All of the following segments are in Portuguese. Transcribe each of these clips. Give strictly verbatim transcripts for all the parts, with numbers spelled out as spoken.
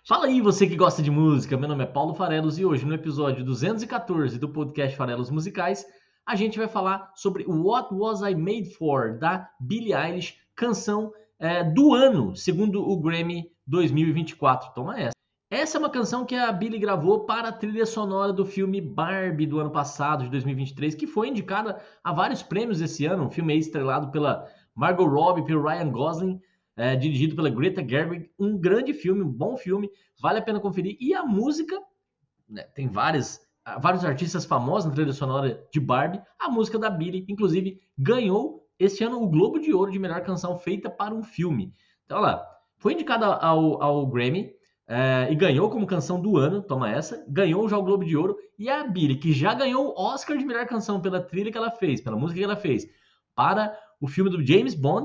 Fala aí, você que gosta de música. Meu nome é Paulo Farelos e hoje, no episódio duzentos e quatorze do podcast Farelos Musicais, a gente vai falar sobre What Was I Made For, da Billie Eilish, canção é, do ano, segundo o Grammy dois mil e vinte e quatro. Toma essa. Essa é uma canção que a Billie gravou para a trilha sonora do filme Barbie do ano passado, de dois mil e vinte e três, que foi indicada a vários prêmios esse ano. Um filme aí estrelado pela Margot Robbie, pelo Ryan Gosling, é, dirigido pela Greta Gerwig. Um grande filme, um bom filme, vale a pena conferir. E a música, né, tem várias, vários artistas famosos na trilha sonora de Barbie. A música da Billie, inclusive, ganhou este ano o Globo de Ouro de melhor canção feita para um filme. Então, olha lá, foi indicada ao, ao Grammy, é, e ganhou como canção do ano, toma essa, ganhou já o Globo de Ouro, e a Billie, que já ganhou o Oscar de melhor canção pela trilha que ela fez, pela música que ela fez, para o filme do James Bond,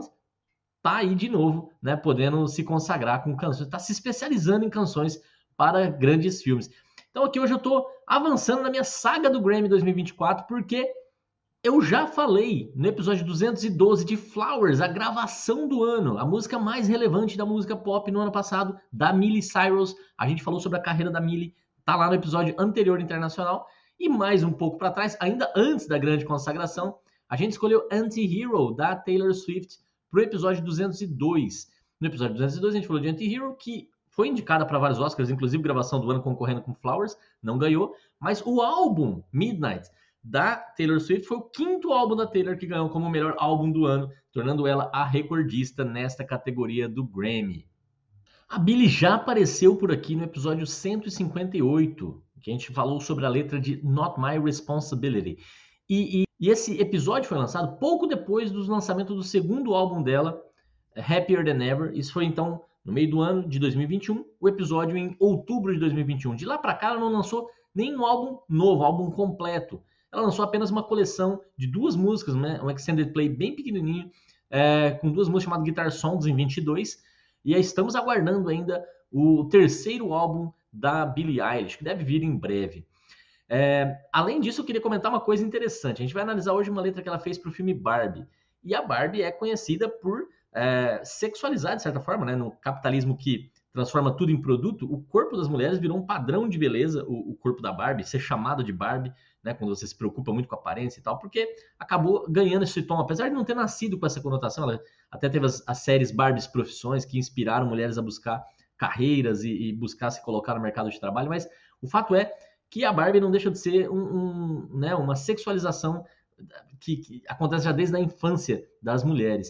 tá aí de novo, né, podendo se consagrar com canções, tá se especializando em canções para grandes filmes. Então aqui hoje eu tô avançando na minha saga do Grammy dois mil e vinte e quatro, porque eu já falei no episódio duzentos e doze de Flowers, a gravação do ano, a música mais relevante da música pop no ano passado, da Miley Cyrus. A gente falou sobre a carreira da Miley, tá lá no episódio anterior internacional. E mais um pouco para trás, ainda antes da grande consagração, a gente escolheu Anti-Hero, da Taylor Swift, pro episódio duzentos e dois. No episódio duzentos e dois a gente falou de Anti-Hero, que foi indicada para vários Oscars, inclusive gravação do ano concorrendo com Flowers, não ganhou, mas o álbum Midnight da Taylor Swift foi o quinto álbum da Taylor que ganhou como o melhor álbum do ano, tornando ela a recordista nesta categoria do Grammy. A Billie já apareceu por aqui no episódio cento e cinquenta e oito, que a gente falou sobre a letra de Not My Responsibility. E, e, e esse episódio foi lançado pouco depois do lançamento do segundo álbum dela, Happier Than Ever. Isso foi então no meio do ano de dois mil e vinte e um, o episódio em outubro de dois mil e vinte e um. De lá para cá ela não lançou nenhum álbum novo, álbum completo. Ela lançou apenas uma coleção de duas músicas, né? Um extended play bem pequenininho, é, com duas músicas chamadas Guitar Songs em vinte e dois. E aí estamos aguardando ainda o terceiro álbum da Billie Eilish, que deve vir em breve. É, além disso, eu queria comentar uma coisa interessante. A gente vai analisar hoje uma letra que ela fez para o filme Barbie. E a Barbie é conhecida por é, sexualizar, de certa forma, né? No capitalismo que transforma tudo em produto, o corpo das mulheres virou um padrão de beleza, o, o corpo da Barbie, ser chamado de Barbie, né, quando você se preocupa muito com a aparência e tal, porque acabou ganhando esse tom, apesar de não ter nascido com essa conotação. Ela até teve as, as séries Barbies Profissões, que inspiraram mulheres a buscar carreiras e, e buscar se colocar no mercado de trabalho, mas o fato é que a Barbie não deixa de ser um, um, né, uma sexualização que, que acontece já desde a infância das mulheres.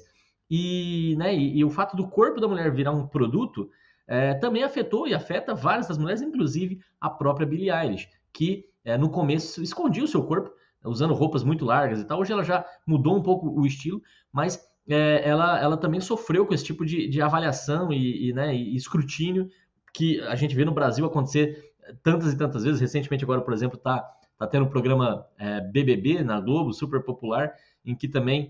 E, né, e, e o fato do corpo da mulher virar um produto é, também afetou e afeta várias das mulheres, inclusive a própria Billie Eilish, que é, no começo escondia o seu corpo, usando roupas muito largas e tal. Hoje ela já mudou um pouco o estilo, mas é, ela, ela também sofreu com esse tipo de, de avaliação e, e, né, e escrutínio que a gente vê no Brasil acontecer tantas e tantas vezes. Recentemente agora, por exemplo, tá, tá tendo o programa é, B B B na Globo, super popular, em que também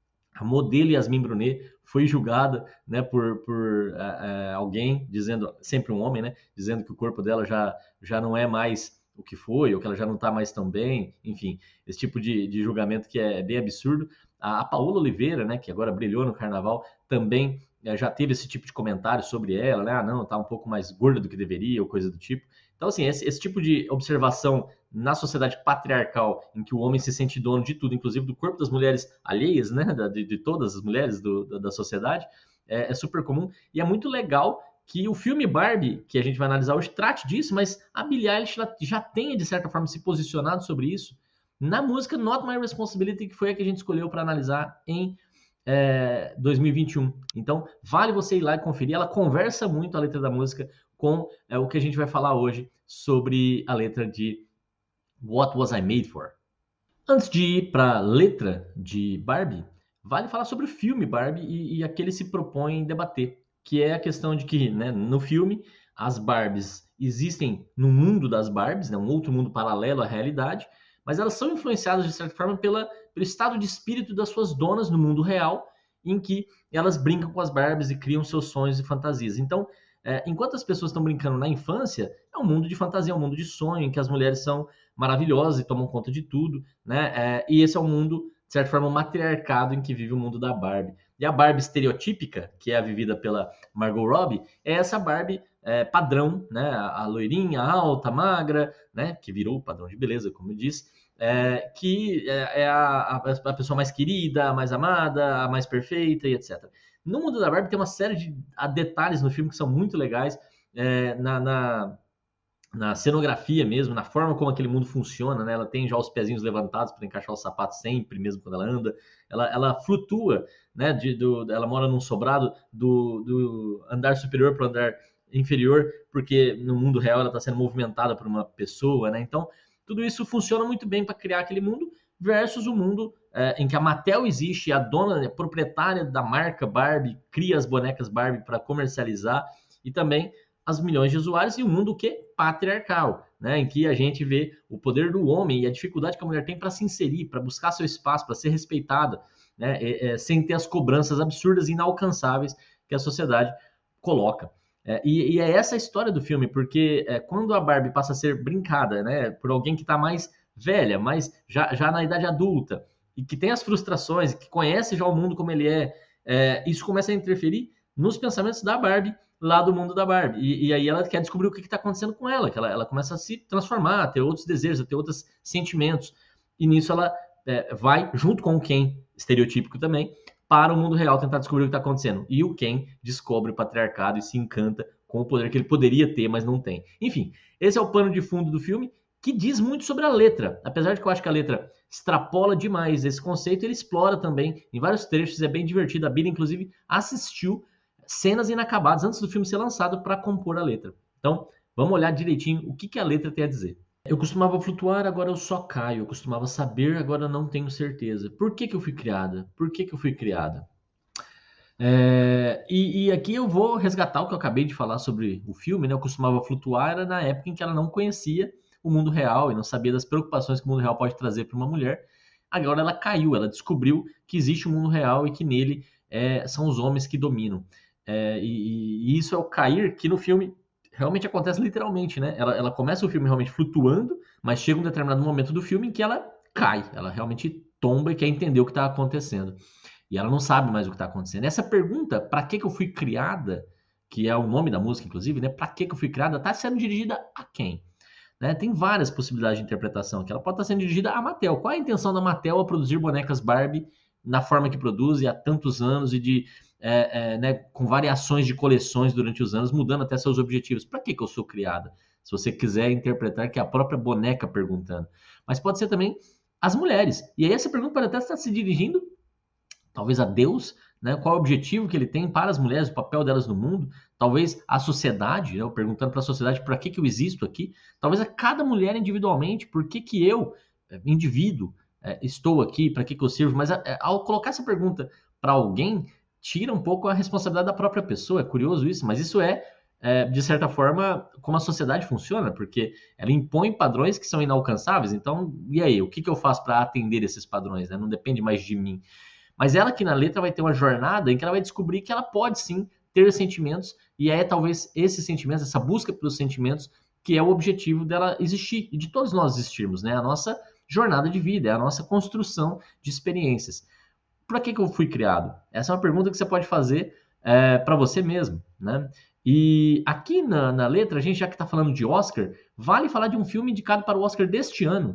a modelo Yasmin Brunet foi julgada, né, por, por uh, uh, alguém dizendo, sempre um homem, né, dizendo que o corpo dela já, já não é mais o que foi, ou que ela já não está mais tão bem, enfim, esse tipo de, de julgamento que é bem absurdo. A, a Paola Oliveira, né, que agora brilhou no Carnaval, também uh, já teve esse tipo de comentário sobre ela, né, ah, não, tá um pouco mais gorda do que deveria, ou coisa do tipo. Então, assim, esse, esse tipo de observação na sociedade patriarcal, em que o homem se sente dono de tudo, inclusive do corpo das mulheres alheias, né, de, de todas as mulheres do, da, da sociedade, é, é super comum. E é muito legal que o filme Barbie, que a gente vai analisar hoje, trate disso, mas a Billie Eilish já tenha, de certa forma, se posicionado sobre isso na música Not My Responsibility, que foi a que a gente escolheu para analisar em é, dois mil e vinte e um. Então, vale você ir lá e conferir. Ela conversa muito a letra da música com é, o que a gente vai falar hoje sobre a letra de What Was I Made For? Antes de ir para a letra de Barbie, vale falar sobre o filme Barbie e, e a que ele se propõe debater, que é a questão de que, né, no filme, as Barbies existem no mundo das Barbies, né, um outro mundo paralelo à realidade, mas elas são influenciadas, de certa forma, pela, pelo estado de espírito das suas donas no mundo real, em que elas brincam com as Barbies e criam seus sonhos e fantasias. Então, é, enquanto as pessoas estão brincando na infância, é um mundo de fantasia, é um mundo de sonho, em que as mulheres são maravilhosas e tomam conta de tudo, né? É, e esse é o mundo, de certa forma, matriarcado em que vive o mundo da Barbie. E a Barbie estereotípica, que é a vivida pela Margot Robbie, é essa Barbie é, padrão, né? A, a loirinha, alta, magra, né? Que virou o padrão de beleza, como eu disse, é, que é, é a, a pessoa mais querida, a mais amada, a mais perfeita e etcétera. No mundo da Barbie tem uma série de detalhes no filme que são muito legais, é, na, na na cenografia mesmo, na forma como aquele mundo funciona, né? Ela tem já os pezinhos levantados para encaixar o sapato sempre, mesmo quando ela anda. Ela, ela flutua, né? De, do, ela mora num sobrado do, do andar superior para o andar inferior, porque no mundo real ela está sendo movimentada por uma pessoa, né? Então, tudo isso funciona muito bem para criar aquele mundo versus o mundo é, em que a Mattel existe, a dona, a proprietária da marca Barbie, cria as bonecas Barbie para comercializar e também as milhões de usuários e um mundo que patriarcal, né, em que a gente vê o poder do homem e a dificuldade que a mulher tem para se inserir, para buscar seu espaço, para ser respeitada, né, é, é, sem ter as cobranças absurdas e inalcançáveis que a sociedade coloca. É, e, e é essa a história do filme, porque é, quando a Barbie passa a ser brincada, né, por alguém que está mais velha, mas já, já na idade adulta, e que tem as frustrações, que conhece já o mundo como ele é, é isso começa a interferir nos pensamentos da Barbie, lá do mundo da Barbie. E, e aí ela quer descobrir o que está acontecendo com ela, que ela, ela começa a se transformar, a ter outros desejos, a ter outros sentimentos. E nisso ela é, vai, junto com o Ken, estereotípico também, para o mundo real tentar descobrir o que está acontecendo. E o Ken descobre o patriarcado e se encanta com o poder que ele poderia ter, mas não tem. Enfim, esse é o pano de fundo do filme, que diz muito sobre a letra. Apesar de que eu acho que a letra extrapola demais esse conceito, ele explora também em vários trechos, é bem divertido. A Bia, inclusive, assistiu cenas inacabadas antes do filme ser lançado para compor a letra. Então, vamos olhar direitinho o que, que a letra tem a dizer. Eu costumava flutuar, agora eu só caio. Eu costumava saber, agora não tenho certeza. Por que, que eu fui criada? Por que, que eu fui criada? É, e, e aqui eu vou resgatar o que eu acabei de falar sobre o filme, né? Eu costumava flutuar, era na época em que ela não conhecia o mundo real e não sabia das preocupações que o mundo real pode trazer para uma mulher. Agora ela caiu, ela descobriu que existe um mundo real e que nele é, são os homens que dominam. É, e, e isso é o cair que no filme realmente acontece literalmente, né? Ela, ela começa o filme realmente flutuando, mas chega um determinado momento do filme em que ela cai, ela realmente tomba e quer entender o que está acontecendo. E ela não sabe mais o que está acontecendo. Essa pergunta, para que, que eu fui criada, que é o nome da música, inclusive, né? Para que, que eu fui criada, está sendo dirigida a quem? Né? Tem várias possibilidades de interpretação aqui. Ela pode estar sendo dirigida à Mattel. Qual é a intenção da Mattel a produzir bonecas Barbie na forma que produz e há tantos anos e de é, é, né, com variações de coleções durante os anos, mudando até seus objetivos? Para que, que eu sou criada? Se você quiser interpretar, que é a própria boneca perguntando. Mas pode ser também as mulheres. E aí essa pergunta pode até estar se dirigindo talvez a Deus, né? Qual é o objetivo que ele tem para as mulheres, o papel delas no mundo, talvez a sociedade, né? Perguntando para a sociedade para que, que eu existo aqui, talvez a cada mulher individualmente, por que, que eu, indivíduo, estou aqui, para que, que eu sirvo, mas ao colocar essa pergunta para alguém, tira um pouco a responsabilidade da própria pessoa, é curioso isso, mas isso é, é de certa forma, como a sociedade funciona, porque ela impõe padrões que são inalcançáveis, então, e aí, o que, que eu faço para atender esses padrões, né? Não depende mais de mim. Mas ela aqui na letra vai ter uma jornada em que ela vai descobrir que ela pode sim ter sentimentos, e é talvez esses sentimentos, essa busca pelos sentimentos, que é o objetivo dela existir, e de todos nós existirmos, né? A nossa jornada de vida, é a nossa construção de experiências. Para que, que eu fui criado? Essa é uma pergunta que você pode fazer é, para você mesmo, né? E aqui na, na letra, a gente já que está falando de Oscar, vale falar de um filme indicado para o Oscar deste ano,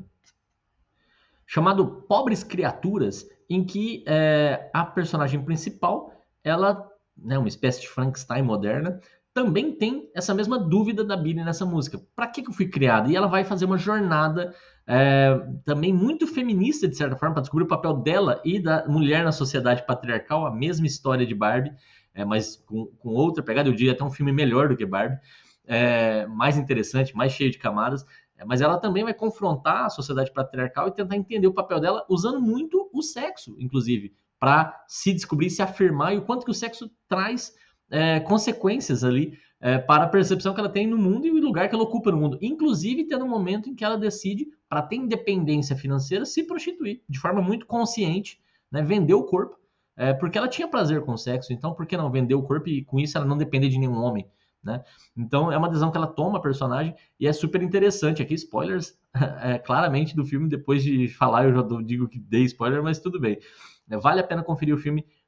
chamado Pobres Criaturas, em que é, a personagem principal, ela, né, uma espécie de Frankenstein moderna, também tem essa mesma dúvida da Billie nessa música. Para que, que eu fui criada? E ela vai fazer uma jornada é, também muito feminista, de certa forma, para descobrir o papel dela e da mulher na sociedade patriarcal, a mesma história de Barbie, é, mas com, com outra pegada. Eu diria até um filme melhor do que Barbie, é, mais interessante, mais cheio de camadas. Mas ela também vai confrontar a sociedade patriarcal e tentar entender o papel dela usando muito o sexo, inclusive, para se descobrir, se afirmar e o quanto que o sexo traz é, consequências ali é, para a percepção que ela tem no mundo e o lugar que ela ocupa no mundo. Inclusive, tendo um momento em que ela decide, para ter independência financeira, se prostituir de forma muito consciente, né, vender o corpo, é, porque ela tinha prazer com o sexo. Então, por que não vender o corpo e com isso ela não depender de nenhum homem? Né? Então é uma decisão que ela toma a personagem e é super interessante. Aqui spoilers é, claramente do filme, depois de falar eu já digo que dei spoiler, mas tudo bem, vale a pena conferir o filme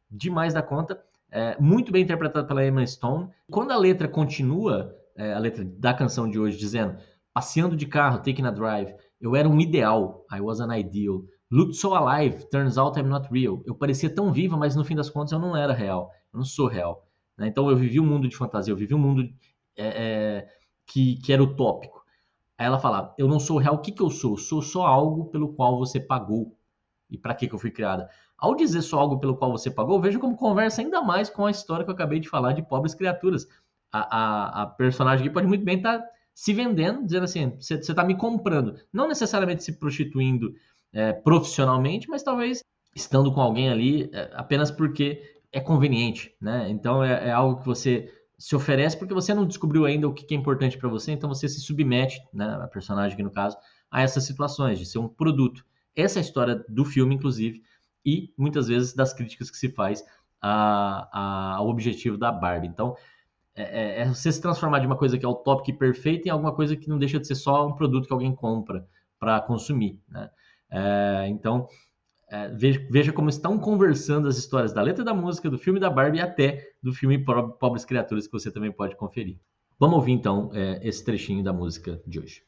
demais da conta, é, muito bem interpretada pela Emma Stone. Quando a letra continua, é, a letra da canção de hoje, dizendo: passeando de carro, taking a drive, eu era um ideal, I was an ideal. Looked so alive, turns out I'm not real. Eu parecia tão viva, mas no fim das contas eu não era real, eu não sou real. Né? Então eu vivi um mundo de fantasia, eu vivi um mundo é, é, que, que era utópico. Aí ela fala: eu não sou real, o que, que eu sou? Sou só algo pelo qual você pagou. E para que, que eu fui criada? Ao dizer só algo pelo qual você pagou, veja como conversa ainda mais com a história que eu acabei de falar de Pobres Criaturas. A, a, a personagem aqui pode muito bem estar se vendendo, dizendo assim: você está me comprando. Não necessariamente se prostituindo é, profissionalmente, mas talvez estando com alguém ali é, apenas porque é conveniente, né? Então é, é algo que você se oferece porque você não descobriu ainda o que é importante para você, então você se submete, né, a personagem aqui no caso, a essas situações de ser um produto. Essa é a história do filme, inclusive, e muitas vezes das críticas que se faz a, a, ao objetivo da Barbie. Então, é, é, você se transformar de uma coisa que é utópica e perfeita em alguma coisa que não deixa de ser só um produto que alguém compra para consumir, né? É, então, é, veja, veja como estão conversando as histórias da letra da música, do filme da Barbie e até do filme Pobres Criaturas, que você também pode conferir. Vamos ouvir, então, é, esse trechinho da música de hoje.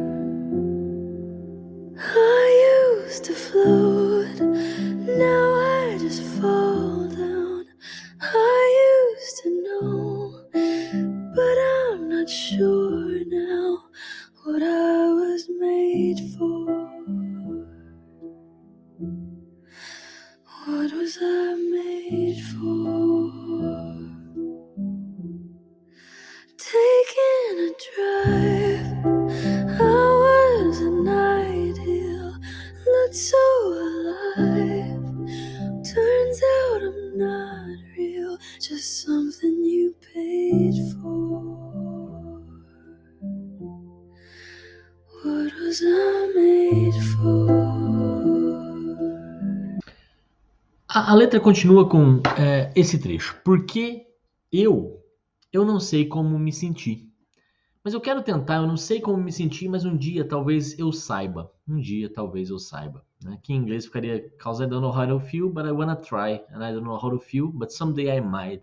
I used to float, now I just fall down. I used to know, but I'm not sure now what I was made for. What was I made for? Taking a drive, I was an ideal, looked so alive. Turns out I'm not real, just something you paid for. What was I made for? A, a letra continua com é, esse trecho. Porque eu, eu não sei como me sentir. Mas eu quero tentar, eu não sei como me sentir, mas um dia talvez eu saiba. Um dia talvez eu saiba. Né? Que em inglês ficaria: cause I don't know how to feel, but I wanna try. And I don't know how to feel, but someday I might.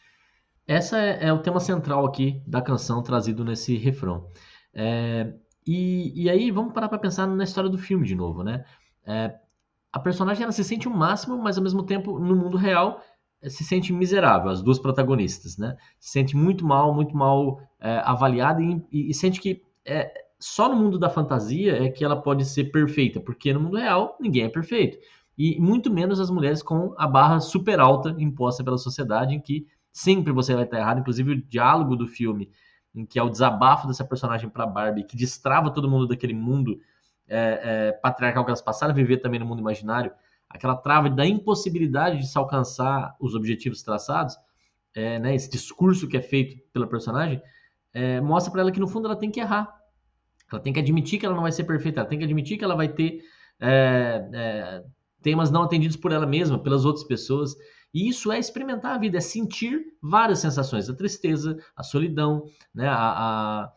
Essa é, é o tema central aqui da canção trazido nesse refrão. É, e, e aí vamos parar para pensar na história do filme de novo, né? É, a personagem ela se sente o máximo, mas ao mesmo tempo no mundo real se sente miserável, as duas protagonistas, né? Se sente muito mal, muito mal é, avaliada e, e, e sente que é, só no mundo da fantasia é que ela pode ser perfeita, porque no mundo real ninguém é perfeito. E muito menos as mulheres com a barra super alta imposta pela sociedade, em que sempre você vai estar errado. Inclusive o diálogo do filme, em que é o desabafo dessa personagem para Barbie, que destrava todo mundo daquele mundo é, é, patriarcal que elas passaram a viver também no mundo imaginário, aquela trava da impossibilidade de se alcançar os objetivos traçados, é, né, esse discurso que é feito pela personagem, é, mostra para ela que no fundo ela tem que errar. Ela tem que admitir que ela não vai ser perfeita, ela tem que admitir que ela vai ter é, é, temas não atendidos por ela mesma, pelas outras pessoas. E isso é experimentar a vida, é sentir várias sensações: a tristeza, a solidão, né, a, a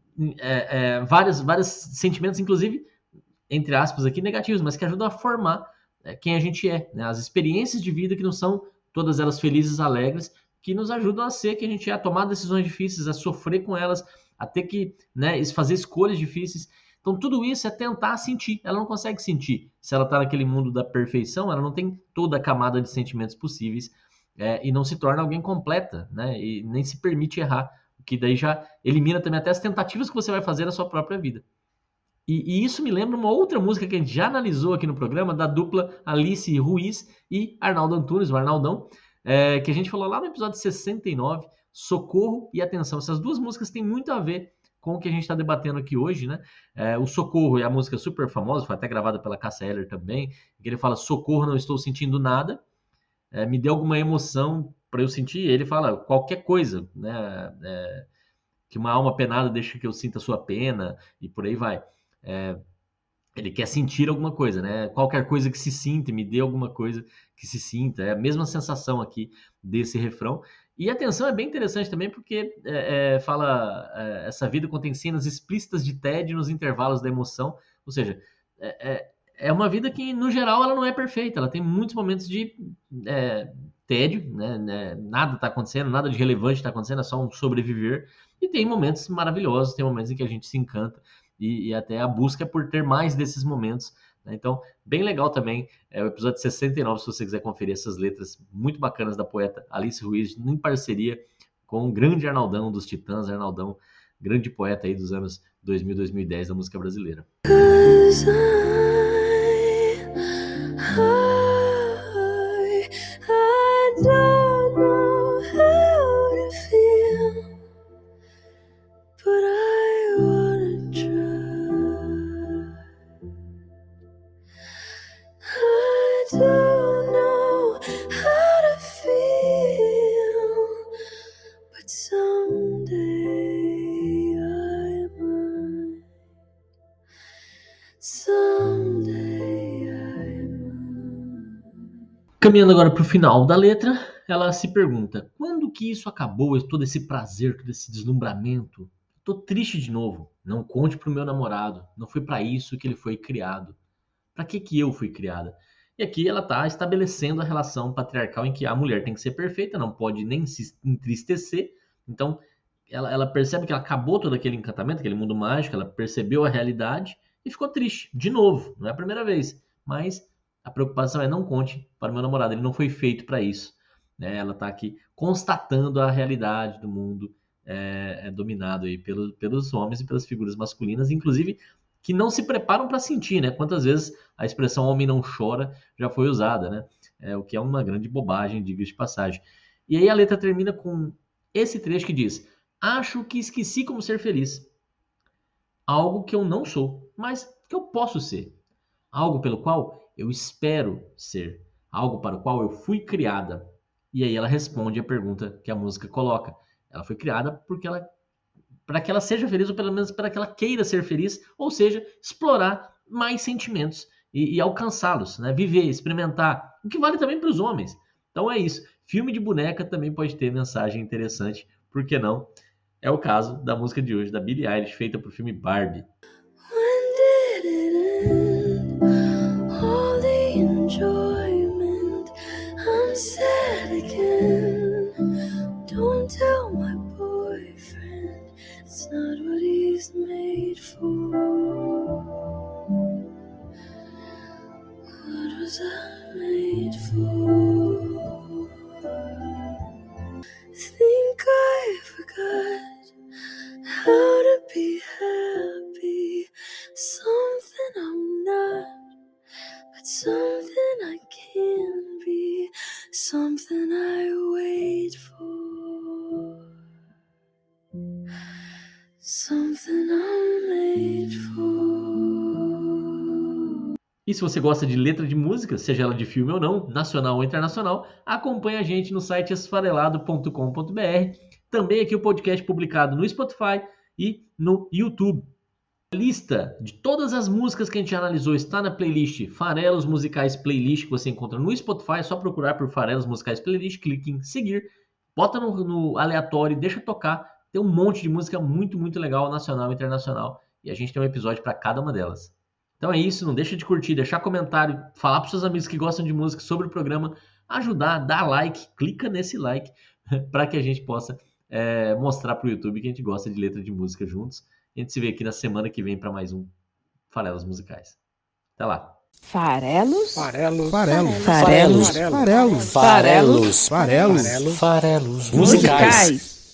é, é, vários, vários sentimentos, inclusive, entre aspas aqui, negativos, mas que ajudam a formar quem a gente é, né? As experiências de vida que não são todas elas felizes, alegres, que nos ajudam a ser quem a gente é, a tomar decisões difíceis, a sofrer com elas, a ter que, né, fazer escolhas difíceis. Então tudo isso é tentar sentir. Ela não consegue sentir. Se ela está naquele mundo da perfeição, ela não tem toda a camada de sentimentos possíveis é, e não se torna alguém completa, né? E nem se permite errar, o que daí já elimina também até as tentativas que você vai fazer na sua própria vida. E, e isso me lembra uma outra música que a gente já analisou aqui no programa, da dupla Alice Ruiz e Arnaldo Antunes, o Arnaldão, é, que a gente falou lá no episódio sessenta e nove, Socorro e Atenção. Essas duas músicas têm muito a ver com o que a gente está debatendo aqui hoje, né? É, o Socorro é a música super famosa, foi até gravada pela Cássia Eller também, que ele fala: socorro, não estou sentindo nada, é, me dê alguma emoção para eu sentir. E ele fala qualquer coisa, né? É, que uma alma penada deixa que eu sinta a sua pena, e por aí vai. É, ele quer sentir alguma coisa, né? Qualquer coisa que se sinta, me dê alguma coisa que se sinta. É a mesma sensação aqui desse refrão. E a atenção é bem interessante também, porque é, é, fala é, essa vida contém cenas explícitas de tédio nos intervalos da emoção. Ou seja, é, é, é uma vida que, no geral, ela não é perfeita. Ela tem muitos momentos de é, tédio, né, né, nada está acontecendo, nada de relevante está acontecendo, é só um sobreviver. E tem momentos maravilhosos, tem momentos em que a gente se encanta e, e até a busca é por ter mais desses momentos. Né? Então, bem legal também, é o episódio sessenta e nove, se você quiser conferir essas letras muito bacanas da poeta Alice Ruiz, em parceria com o grande Arnaldão dos Titãs, Arnaldão, grande poeta aí dos anos dois mil, dois mil e dez da música brasileira. I don't know how to feel, but I wanna try. I don't know how to feel, but someday I might. Someday I might. Caminhando agora para o final da letra, ela se pergunta: quando que isso acabou, todo esse prazer, todo esse deslumbramento? Tô triste de novo. Não conte pro meu namorado. Não foi para isso que ele foi criado. Para que que eu fui criada? E aqui ela está estabelecendo a relação patriarcal em que a mulher tem que ser perfeita, não pode nem se entristecer. Então, ela, ela percebe que ela acabou todo aquele encantamento, aquele mundo mágico, ela percebeu a realidade e ficou triste, de novo. Não é a primeira vez, mas a preocupação é: não conte para o meu namorado, ele não foi feito para isso. Né? Ela está aqui constatando a realidade do mundo é, é dominado aí pelo, pelos homens e pelas figuras masculinas, inclusive que não se preparam para sentir, né? Quantas vezes a expressão homem não chora já foi usada, né? É, o que é uma grande bobagem, diga-se de passagem. E aí a letra termina com esse trecho que diz: acho que esqueci como ser feliz. Algo que eu não sou, mas que eu posso ser. Algo pelo qual eu espero ser. Algo para o qual eu fui criada. E aí ela responde a pergunta que a música coloca. Ela foi criada porque ela para que ela seja feliz, ou pelo menos para que ela queira ser feliz, ou seja, explorar mais sentimentos e, e alcançá-los, né? Viver, experimentar, o que vale também para os homens. Então é isso. Filme de boneca também pode ter mensagem interessante, por que não? É o caso da música de hoje, da Billie Eilish, feita para o filme Barbie. When did it end? All the enjoyment, I'm sad again. Don't tell my boyfriend, it's not what he's made for. What was I made for? Think I forgot how to be happy. Something I'm not, but something I can be. Something I wait for. Something I'm made for. E se você gosta de letra de música, seja ela de filme ou não, nacional ou internacional, acompanhe a gente no site esfarelado ponto com ponto b r. Também aqui o podcast publicado no Spotify e no YouTube. A lista de todas as músicas que a gente analisou está na playlist Farelos Musicais Playlist, que você encontra no Spotify. É só procurar por Farelos Musicais Playlist, clique em seguir, bota no, no aleatório e deixa tocar. Tem um monte de música muito, muito legal, nacional e internacional. E a gente tem um episódio para cada uma delas. Então é isso, não deixa de curtir, deixar comentário, falar para seus amigos que gostam de música sobre o programa, ajudar, dar like, clica nesse like, para que a gente possa é, mostrar para o YouTube que a gente gosta de letra de música juntos. A gente se vê aqui na semana que vem para mais um Farelos Musicais. Até lá. Farelos? Farelos. Farelos. Farelos. Farelos. Farelos. Farelos. Farelos. Farelos. Musicais.